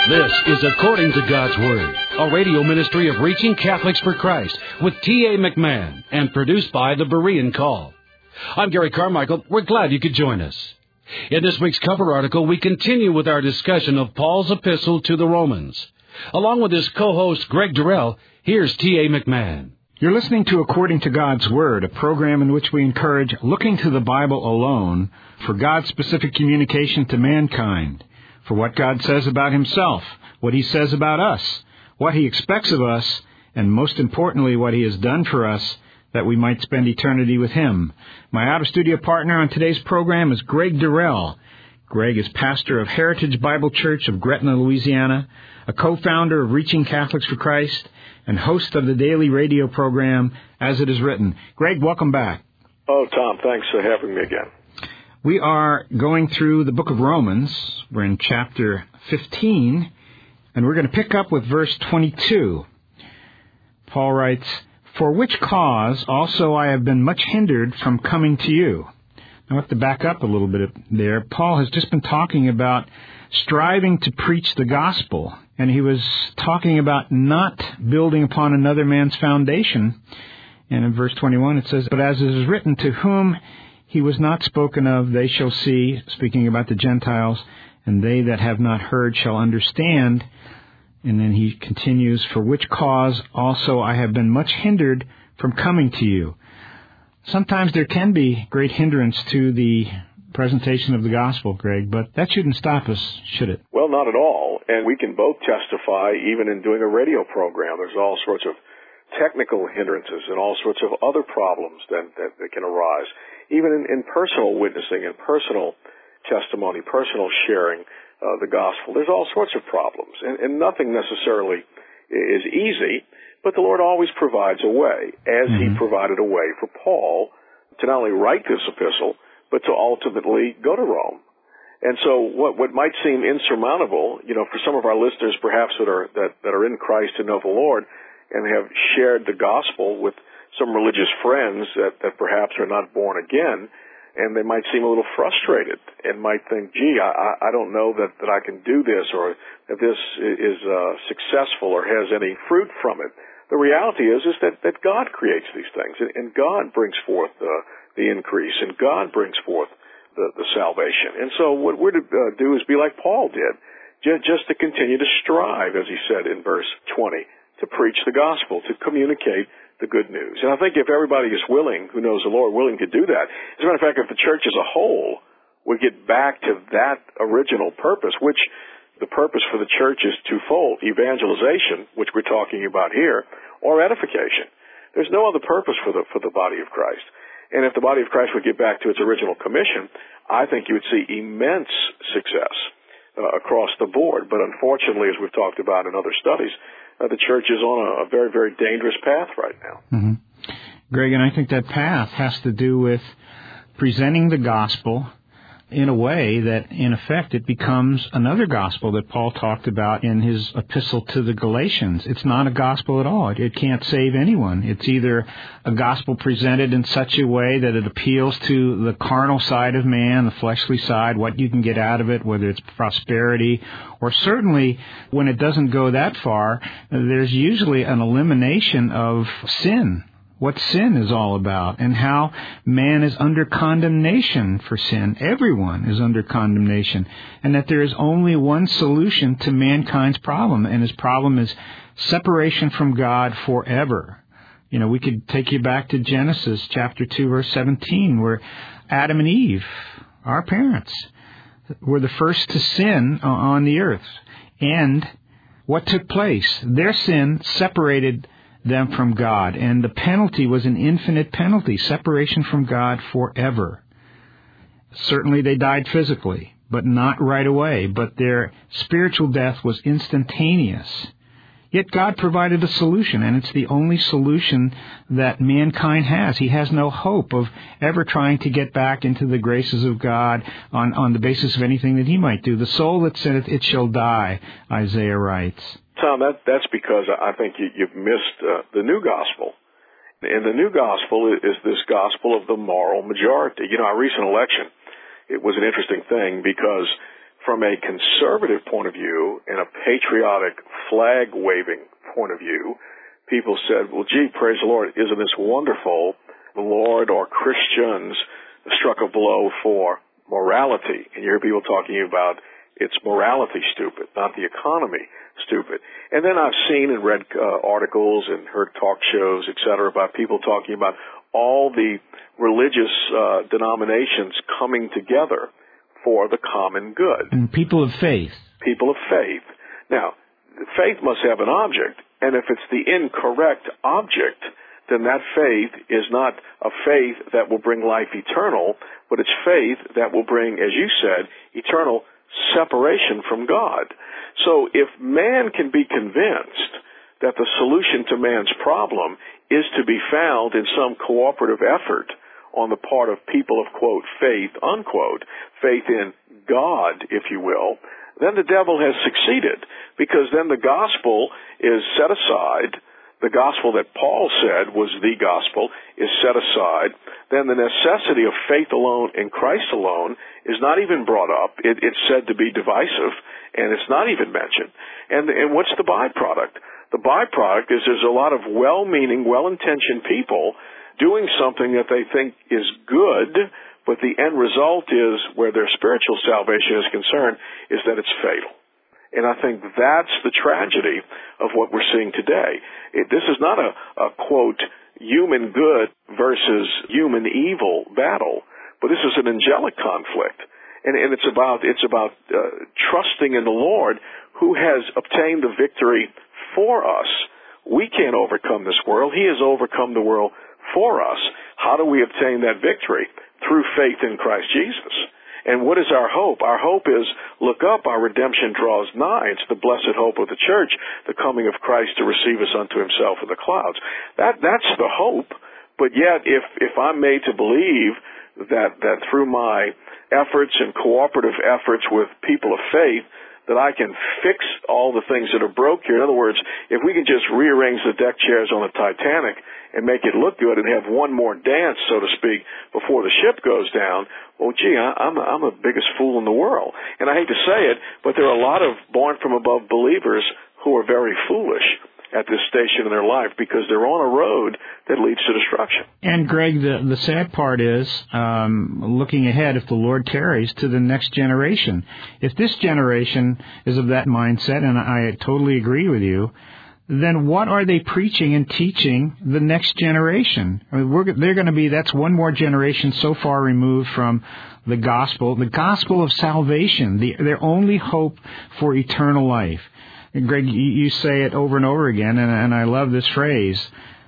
This is According to God's Word, a radio ministry of Reaching Catholics for Christ with T.A. McMahon and produced by the Berean Call. I'm Gary Carmichael. We're glad you could join us. In this week's cover article, we continue with our discussion of Paul's epistle to the Romans. Along with his co-host Greg Durrell, here's T.A. McMahon. You're listening to According to God's Word, a program in which we encourage looking to the Bible alone for God's specific communication to mankind, for what God says about Himself, what He says about us, what He expects of us, and most importantly, what He has done for us, that we might spend eternity with Him. My out-of-studio partner on today's program is Greg Durrell. Greg is pastor of Heritage Bible Church of Gretna, Louisiana, a co-founder of Reaching Catholics for Christ, and host of the daily radio program, As It Is Written. Greg, welcome back. Oh, Tom, thanks for having me again. We are going through the book of Romans. We're in chapter 15, and we're going to pick up with verse 22. Paul writes, "For which cause also I have been much hindered from coming to you." Now, I have to back up a little bit there. Paul has just been talking about striving to preach the gospel, and he was talking about not building upon another man's foundation. And in verse 21 it says, "But as it is written, to whom He was not spoken of, they shall see," speaking about the Gentiles, "and they that have not heard shall understand." And then he continues, "For which cause also I have been much hindered from coming to you." Sometimes there can be great hindrance to the presentation of the gospel, Greg, but that shouldn't stop us, should it? Well, not at all. And we can both testify, even in doing a radio program, there's all sorts of technical hindrances and all sorts of other problems that can arise. Even in personal witnessing and personal testimony, personal sharing the gospel, there's all sorts of problems. And nothing necessarily is easy, but the Lord always provides a way, as He provided a way for Paul to not only write this epistle, but to ultimately go to Rome. And so what might seem insurmountable, for some of our listeners perhaps that are in Christ and know the Lord and have shared the gospel with some religious friends that perhaps are not born again, and they might seem a little frustrated and might think, gee, I don't know that I can do this, or that this is successful or has any fruit from it. The reality is that God creates these things, and God brings forth the increase, and God brings forth the salvation. And so what we're to do is be like Paul did, just to continue to strive, as he said in verse 20, to preach the gospel, to communicate the good news. And I think if everybody is willing, who knows the Lord, willing to do that, as a matter of fact, if the church as a whole would get back to that original purpose, which the purpose for the church is twofold: evangelization, which we're talking about here, or edification. There's no other purpose for the body of Christ. And if the body of Christ would get back to its original commission, I think you would see immense success across the board. But unfortunately, as we've talked about in other studies, the church is on a very, very dangerous path right now. Mm-hmm. Greg, and I think that path has to do with presenting the gospel in a way that, in effect, it becomes another gospel that Paul talked about in his epistle to the Galatians. It's not a gospel at all. It can't save anyone. It's either a gospel presented in such a way that it appeals to the carnal side of man, the fleshly side, what you can get out of it, whether it's prosperity, or certainly when it doesn't go that far, there's usually an elimination of sin. What sin is all about, and how man is under condemnation for sin. Everyone is under condemnation, and that there is only one solution to mankind's problem, and his problem is separation from God forever. We could take you back to Genesis chapter 2, verse 17, where Adam and Eve, our parents, were the first to sin on the earth. And what took place? Their sin separated them from God, and the penalty was an infinite penalty, separation from God forever. Certainly they died physically, but not right away, but their spiritual death was instantaneous. Yet God provided a solution, and it's the only solution that mankind has. He has no hope of ever trying to get back into the graces of God on the basis of anything that he might do. The soul that sinneth, it shall die, Isaiah writes. Tom, that's because I think you've missed the new gospel. And the new gospel is this gospel of the moral majority. Our recent election, it was an interesting thing because from a conservative point of view and a patriotic flag-waving point of view, people said, well, gee, praise the Lord, isn't this wonderful? The Lord or Christians struck a blow for morality. And you hear people talking about it's morality stupid, not the economy stupid. And then I've seen and read articles and heard talk shows, et cetera, about people talking about all the religious denominations coming together for the common good. And people of faith. People of faith. Now, faith must have an object, and if it's the incorrect object, then that faith is not a faith that will bring life eternal, but it's faith that will bring, as you said, eternal separation from God. So if man can be convinced that the solution to man's problem is to be found in some cooperative effort on the part of people of, quote, faith, unquote, faith in God, if you will, then the devil has succeeded, because then the gospel is set aside. The gospel that Paul said was the gospel is set aside. Then the necessity of faith alone in Christ alone is not even brought up. It's said to be divisive, and it's not even mentioned. And what's the byproduct? The byproduct is there's a lot of well-meaning, well-intentioned people doing something that they think is good, but the end result is, where their spiritual salvation is concerned, is that it's fatal. And I think that's the tragedy of what we're seeing today. This is not a quote, human good versus human evil battle, but this is an angelic conflict. And it's about trusting in the Lord, who has obtained the victory for us. We can't overcome this world. He has overcome the world for us. How do we obtain that victory? Through faith in Christ Jesus. And what is our hope? Our hope is, look up, our redemption draws nigh. It's the blessed hope of the church, the coming of Christ to receive us unto himself in the clouds. That's the hope. But yet, if I'm made to believe that through my efforts and cooperative efforts with people of faith, that I can fix all the things that are broke here. In other words, if we can just rearrange the deck chairs on the Titanic and make it look good and have one more dance, so to speak, before the ship goes down, well, gee, I'm the biggest fool in the world. And I hate to say it, but there are a lot of born-from-above believers who are very foolish at this station in their life, because they're on a road that leads to destruction. And, Greg, the sad part is looking ahead, if the Lord tarries, to the next generation. If this generation is of that mindset, and I totally agree with you, then what are they preaching and teaching the next generation? I mean, they're going to be, that's one more generation so far removed from the gospel of salvation, their only hope for eternal life. And Greg, you say it over and over again, and I love this phrase,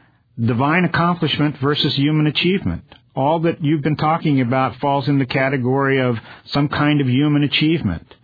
divine accomplishment versus human achievement. All that you've been talking about falls in the category of some kind of human achievement.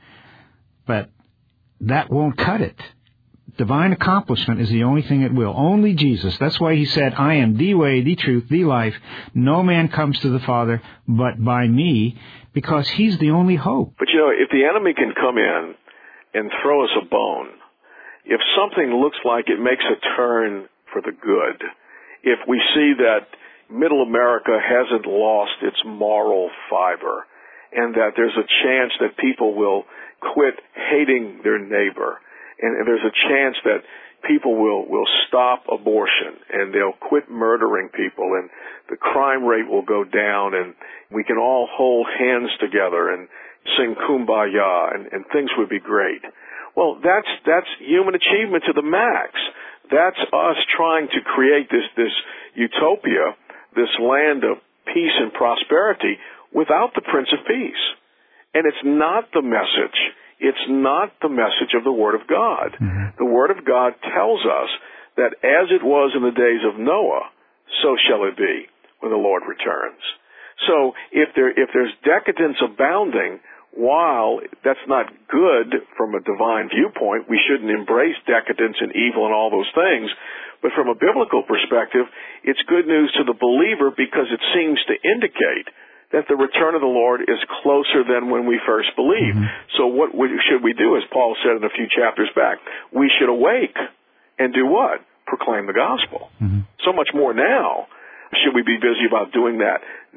But that won't cut it. Divine accomplishment is the only thing that will. Only Jesus. That's why he said, I am the way, the truth, the life. No man comes to the Father but by me, because he's the only hope. But, if the enemy can come in and throw us a bone, if something looks like it makes a turn for the good, if we see that middle America hasn't lost its moral fiber, and that there's a chance that people will quit hating their neighbor, and there's a chance that people will stop abortion, and they'll quit murdering people, and the crime rate will go down, and we can all hold hands together and sing Kumbaya, and things would be great. Well, that's human achievement to the max. That's us trying to create this utopia, this land of peace and prosperity without the Prince of Peace. And it's not the message. It's not the message of the Word of God. Mm-hmm. The Word of God tells us that as it was in the days of Noah, so shall it be when the Lord returns. So if there's decadence abounding, while that's not good from a divine viewpoint, we shouldn't embrace decadence and evil and all those things. But from a biblical perspective, it's good news to the believer, because it seems to indicate that the return of the Lord is closer than when we first believed. Mm-hmm. So what should we do? As Paul said in a few chapters back, we should awake and do what? Proclaim the gospel. Mm-hmm. So much more now should we be busy about doing that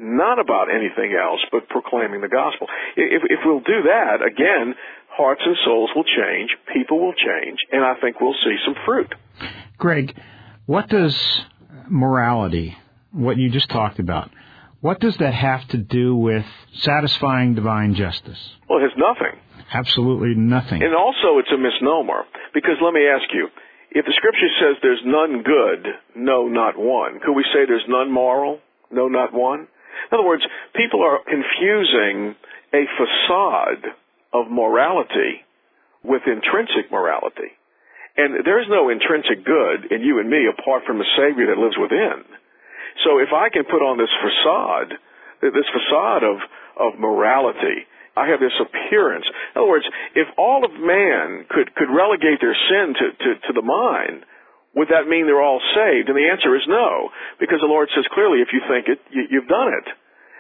not about anything else but proclaiming the gospel. If we'll do that, again, hearts and souls will change, people will change, and I think we'll see some fruit. Greg, what does morality, what you just talked about, what does that have to do with satisfying divine justice? Well, it has nothing. Absolutely nothing. And also it's a misnomer, because let me ask you, if the Scripture says there's none good, no, not one, could we say there's none moral, no, not one? In other words, people are confusing a facade of morality with intrinsic morality. And there is no intrinsic good in you and me apart from the Savior that lives within. So if I can put on this facade of morality, I have this appearance. In other words, if all of man could relegate their sin to the mind, would that mean they're all saved? And the answer is no, because the Lord says clearly, if you think it, you've done it.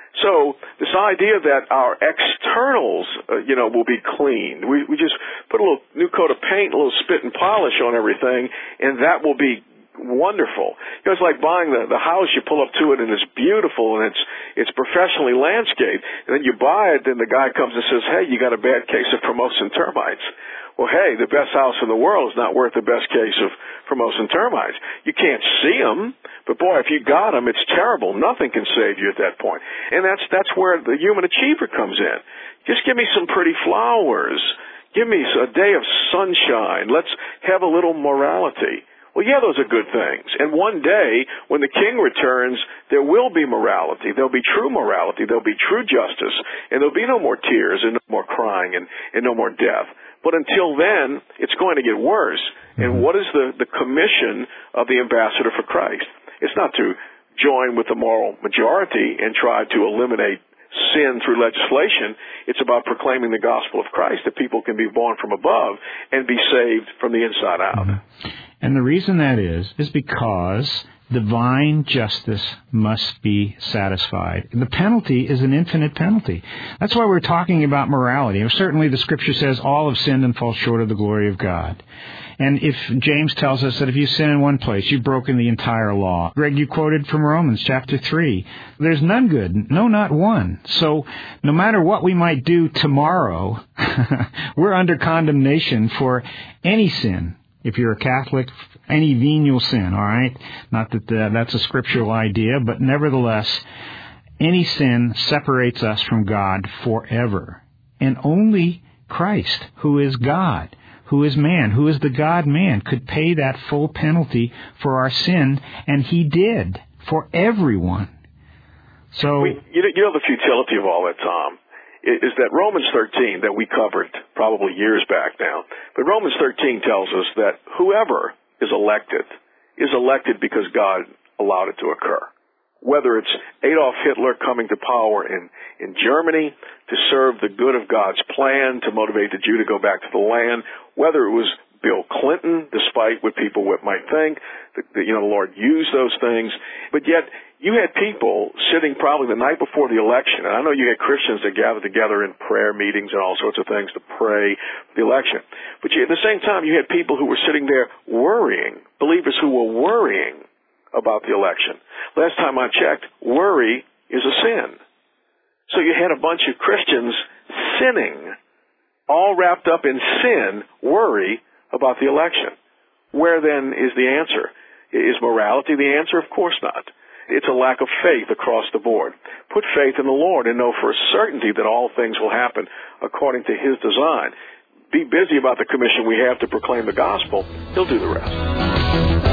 So this idea that our externals, will be cleaned. We just put a little new coat of paint, a little spit and polish on everything, and that will be wonderful. It's like buying the house, you pull up to it and it's beautiful and it's professionally landscaped, and then you buy it, then the guy comes and says, hey, you got a bad case of Formosan termites. Well, hey, the best house in the world is not worth the best case of Formosan termites. You can't see them, but boy, if you got them, it's terrible. Nothing can save you at that point. And that's where the human achiever comes in. Just give me some pretty flowers. Give me a day of sunshine. Let's have a little morality. Well, yeah, those are good things. And one day, when the King returns, there will be morality. There'll be true morality. There'll be true justice. And there'll be no more tears and no more crying and no more death. But until then, it's going to get worse. And what is the commission of the ambassador for Christ? It's not to join with the moral majority and try to eliminate sin through legislation. It's about proclaiming the gospel of Christ, that people can be born from above and be saved from the inside out. And the reason that is because divine justice must be satisfied. The penalty is an infinite penalty. That's why we're talking about morality. And certainly the Scripture says all have sinned and fall short of the glory of God. And if James tells us that if you sin in one place, you've broken the entire law. Greg, you quoted from Romans chapter 3. There's none good, no, not one. So no matter what we might do tomorrow, we're under condemnation for any sin. If you're a Catholic, any venial sin, all right? Not that that's a scriptural idea, but nevertheless, any sin separates us from God forever. And only Christ, who is God, who is man, who is the God-man, could pay that full penalty for our sin, and He did, for everyone. So, you know the futility of all that, Tom, is that Romans 13 that we covered probably years back now, but Romans 13 tells us that whoever is elected because God allowed it to occur. Whether it's Adolf Hitler coming to power in Germany to serve the good of God's plan, to motivate the Jew to go back to the land, whether it was Bill Clinton, despite what people might think, the Lord used those things, but yet you had people sitting probably the night before the election, and I know you had Christians that gathered together in prayer meetings and all sorts of things to pray for the election, but at the same time you had people who were sitting there worrying, believers who were worrying about the election. Last time I checked, worry is a sin. So you had a bunch of Christians sinning, all wrapped up in sin, worry about the election. Where then is the answer? Is morality the answer? Of course not. It's a lack of faith across the board. Put faith in the Lord and know for a certainty that all things will happen according to His design. Be busy about the commission we have to proclaim the gospel. He'll do the rest.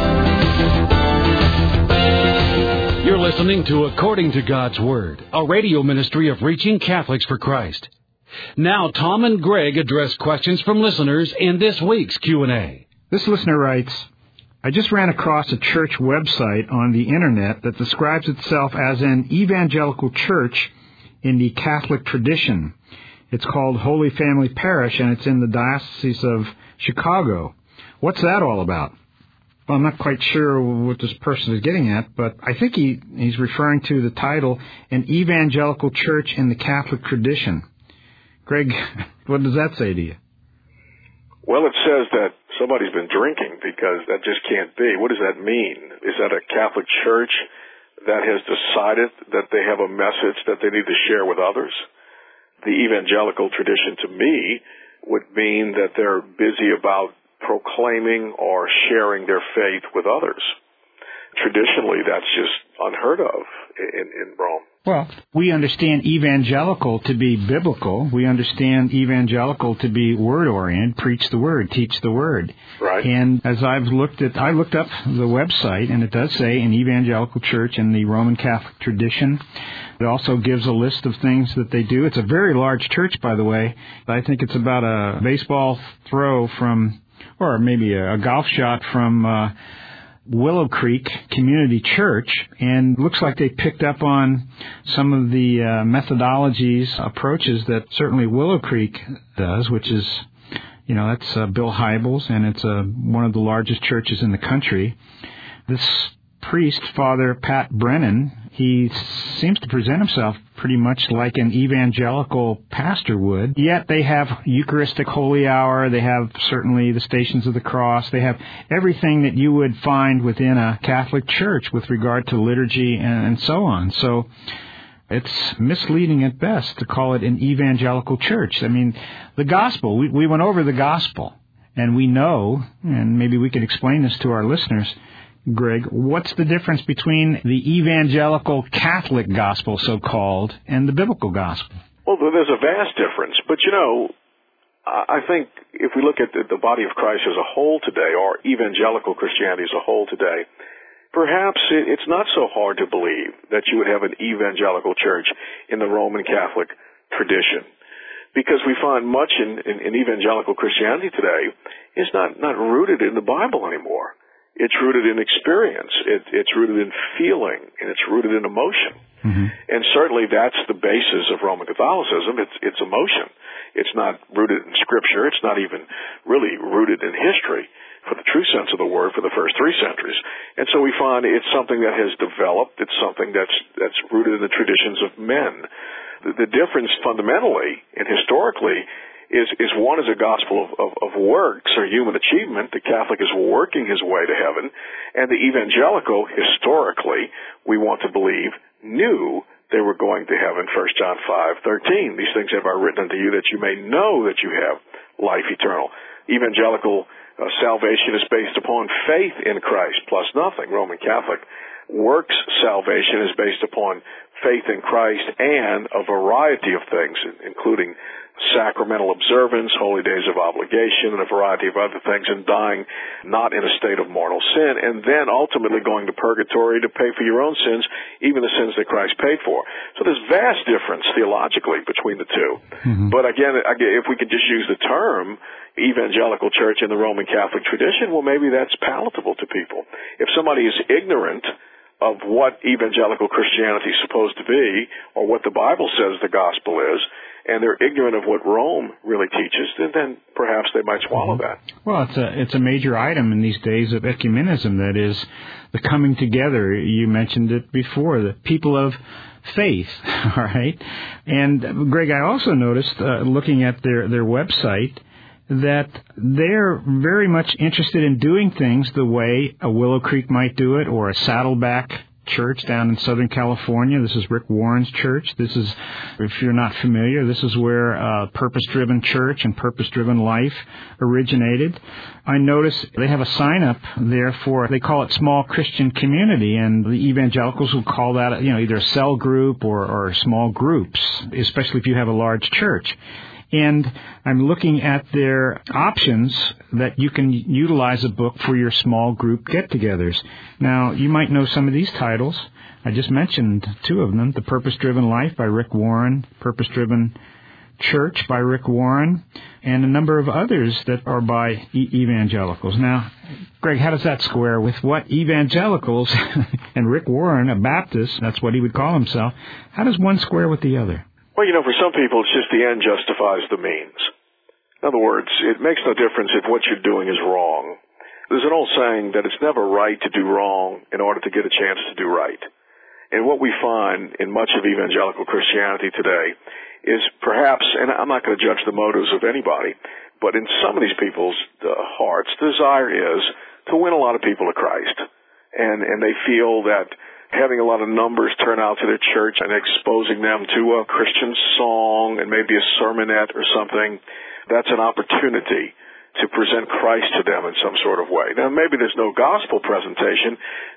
You're listening to According to God's Word, a radio ministry of Reaching Catholics for Christ. Now, Tom and Greg address questions from listeners in this week's Q&A. This listener writes, I just ran across a church website on the Internet that describes itself as an evangelical church in the Catholic tradition. It's called Holy Family Parish, and it's in the Diocese of Chicago. What's that all about? Well, I'm not quite sure what this person is getting at, but I think he's referring to the title, An Evangelical Church in the Catholic Tradition. Greg, what does that say to you? Well, it says that somebody's been drinking, because that just can't be. What does that mean? Is that a Catholic church that has decided that they have a message that they need to share with others. The evangelical tradition, to me, would mean that they're busy about proclaiming or sharing their faith with others. Traditionally, that's just unheard of in Rome. Well, we understand evangelical to be biblical. We understand evangelical to be word-oriented, preach the word, teach the word. Right. And as I looked up the website, and it does say an evangelical church in the Roman Catholic tradition. It also gives a list of things that they do. It's a very large church, by the way. I think it's about a baseball throw from, or maybe a golf shot from Willow Creek Community Church, and looks like they picked up on some of the methodologies, approaches that certainly Willow Creek does, which is, that's Bill Hybels, and it's one of the largest churches in the country. This priest, Father Pat Brennan, he seems to present himself pretty much like an evangelical pastor would. Yet they have Eucharistic Holy Hour. They have certainly the Stations of the Cross. They have everything that you would find within a Catholic church with regard to liturgy and so on. So it's misleading at best to call it an evangelical church. I mean, the gospel, we went over the gospel, and we know, and maybe we could explain this to our listeners, Greg, what's the difference between the evangelical Catholic gospel, so-called, and the biblical gospel? Well, there's a vast difference. But, I think if we look at the body of Christ as a whole today, or evangelical Christianity as a whole today, perhaps it's not so hard to believe that you would have an evangelical church in the Roman Catholic tradition. Because we find much in evangelical Christianity today is not rooted in the Bible anymore. It's rooted in experience. It's rooted in feeling, and it's rooted in emotion. Mm-hmm. And certainly that's the basis of Roman Catholicism. It's emotion. It's not rooted in Scripture. It's not even really rooted in history for the true sense of the word for the first 3 centuries. And so we find it's something that has developed. It's something that's rooted in the traditions of men. The difference fundamentally and historically is one is a gospel of works or human achievement. The Catholic is working his way to heaven, and the evangelical, historically, we want to believe, knew they were going to heaven. 1 John 5:13. These things have I written unto you that you may know that you have life eternal. Evangelical salvation is based upon faith in Christ plus nothing. Roman Catholic works salvation is based upon faith in Christ and a variety of things, including sacramental observance, holy days of obligation, and a variety of other things, and dying not in a state of mortal sin, and then ultimately going to purgatory to pay for your own sins, even the sins that Christ paid for. So there's vast difference theologically between the two. Mm-hmm. But again, if we could just use the term evangelical church in the Roman Catholic tradition, well, maybe that's palatable to people. If somebody is ignorant of what evangelical Christianity is supposed to be, or what the Bible says the gospel is, and they're ignorant of what Rome really teaches, then perhaps they might swallow that. Well, it's a major item in these days of ecumenism, that is the coming together. You mentioned it before, the people of faith, all right? And, Greg, I also noticed, looking at their website, that they're very much interested in doing things the way a Willow Creek might do it, or a Saddleback Church down in Southern California. This is Rick Warren's church. This is, if you're not familiar, this is where Purpose-Driven Church and Purpose-Driven Life originated. I notice they have a sign-up there for, they call it Small Christian Community, and the evangelicals will call that, either a cell group or small groups, especially if you have a large church. And I'm looking at their options that you can utilize a book for your small group get-togethers. Now, you might know some of these titles. I just mentioned 2 of them, The Purpose-Driven Life by Rick Warren, Purpose-Driven Church by Rick Warren, and a number of others that are by evangelicals. Now, Greg, how does that square with what evangelicals and Rick Warren, a Baptist, that's what he would call himself, how does one square with the other? Well, for some people, it's just the end justifies the means. In other words, it makes no difference if what you're doing is wrong. There's an old saying that it's never right to do wrong in order to get a chance to do right. And what we find in much of evangelical Christianity today is perhaps, and I'm not going to judge the motives of anybody, but in some of these people's hearts, the desire is to win a lot of people to Christ. And they feel that having a lot of numbers turn out to their church and exposing them to a Christian song and maybe a sermonette or something, that's an opportunity to present Christ to them in some sort of way. Now, maybe there's no gospel presentation,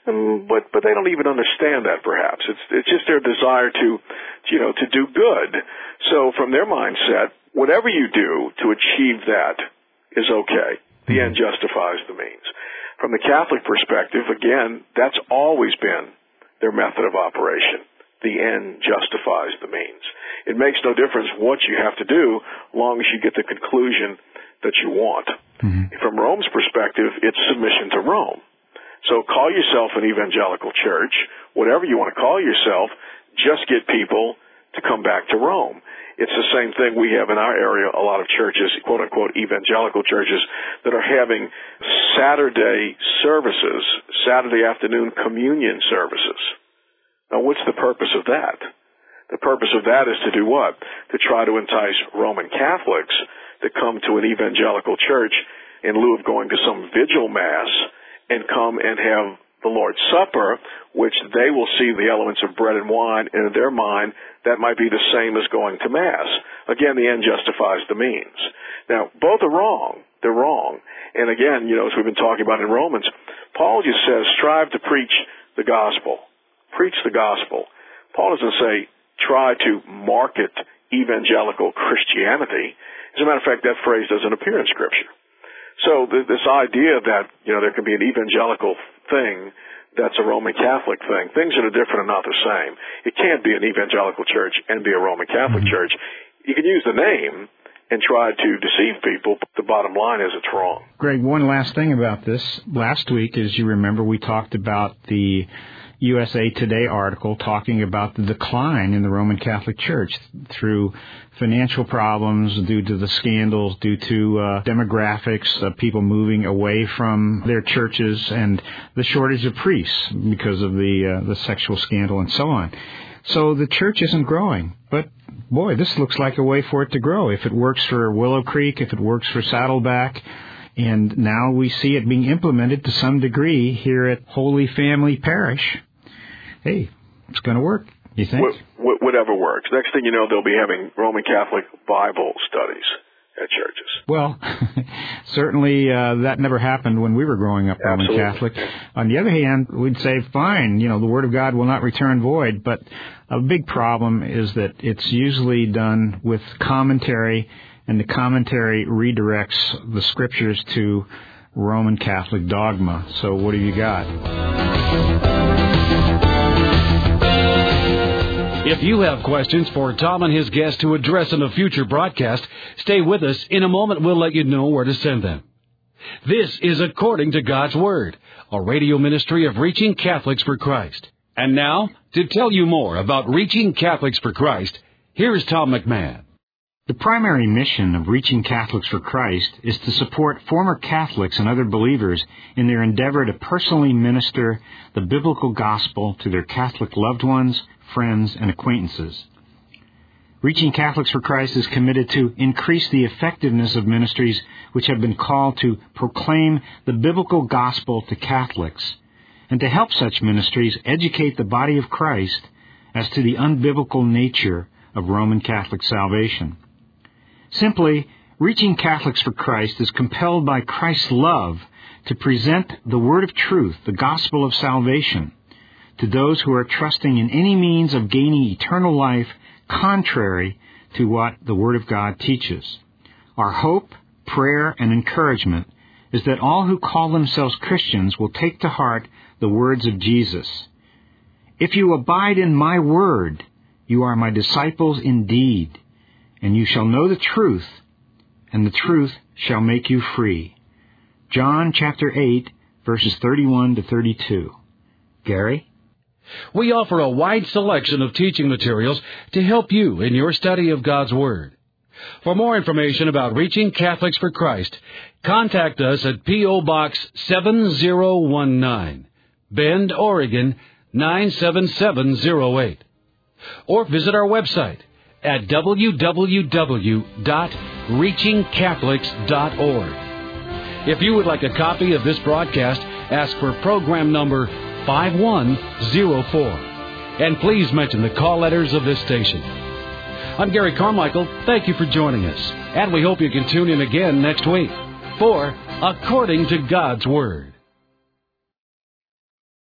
but they don't even understand that, perhaps. It's just their desire to do good. So from their mindset, whatever you do to achieve that is okay. The end justifies the means. From the Catholic perspective, again, that's always been their method of operation. The end justifies the means. It makes no difference what you have to do, long as you get the conclusion that you want. Mm-hmm. From Rome's perspective, it's submission to Rome. So call yourself an evangelical church, whatever you want to call yourself, just get people to come back to Rome. It's the same thing we have in our area, a lot of churches, quote-unquote evangelical churches, that are having Saturday services, Saturday afternoon communion services. Now, what's the purpose of that? The purpose of that is to do what? To try to entice Roman Catholics to come to an evangelical church in lieu of going to some vigil mass and come and have the Lord's Supper, which they will see the elements of bread and wine, and in their mind, that might be the same as going to Mass. Again, the end justifies the means. Now, both are wrong. They're wrong. And again, as we've been talking about in Romans, Paul just says, strive to preach the gospel. Preach the gospel. Paul doesn't say, try to market evangelical Christianity. As a matter of fact, that phrase doesn't appear in Scripture. So this idea that, there can be an evangelical thing that's a Roman Catholic thing, things that are different are not the same. It can't be an evangelical church and be a Roman Catholic church. You can use the name and try to deceive people, but the bottom line is it's wrong. Greg, one last thing about this. Last week, as you remember, we talked about the USA Today article talking about the decline in the Roman Catholic Church through financial problems, due to the scandals, due to demographics of people moving away from their churches, and the shortage of priests because of the sexual scandal and so on. So the church isn't growing. But, boy, this looks like a way for it to grow. If it works for Willow Creek, if it works for Saddleback, and now we see it being implemented to some degree here at Holy Family Parish. Hey, it's going to work, you think? Whatever works. Next thing you know, they'll be having Roman Catholic Bible studies at churches. Well, certainly that never happened when we were growing up Roman Catholic. On the other hand, we'd say, fine, the Word of God will not return void, but a big problem is that it's usually done with commentary, and the commentary redirects the Scriptures to Roman Catholic dogma. So what have you got? If you have questions for Tom and his guest to address in a future broadcast, stay with us. In a moment, we'll let you know where to send them. This is According to God's Word, a radio ministry of Reaching Catholics for Christ. And now, to tell you more about Reaching Catholics for Christ, here's Tom McMahon. The primary mission of Reaching Catholics for Christ is to support former Catholics and other believers in their endeavor to personally minister the biblical gospel to their Catholic loved ones, friends, and acquaintances. Reaching Catholics for Christ is committed to increase the effectiveness of ministries which have been called to proclaim the biblical gospel to Catholics, and to help such ministries educate the body of Christ as to the unbiblical nature of Roman Catholic salvation. Simply, Reaching Catholics for Christ is compelled by Christ's love to present the word of truth, the gospel of salvation, to those who are trusting in any means of gaining eternal life contrary to what the Word of God teaches. Our hope, prayer, and encouragement is that all who call themselves Christians will take to heart the words of Jesus. If you abide in my word, you are my disciples indeed, and you shall know the truth, and the truth shall make you free. John chapter 8, verses 31 to 32. Gary? We offer a wide selection of teaching materials to help you in your study of God's Word. For more information about Reaching Catholics for Christ, contact us at P.O. Box 7019, Bend, Oregon 97708. Or visit our website at www.reachingcatholics.org. If you would like a copy of this broadcast, ask for program number 888-866-5104. And please mention the call letters of this station. I'm Gary Carmichael. Thank you for joining us. And we hope you can tune in again next week for According to God's Word.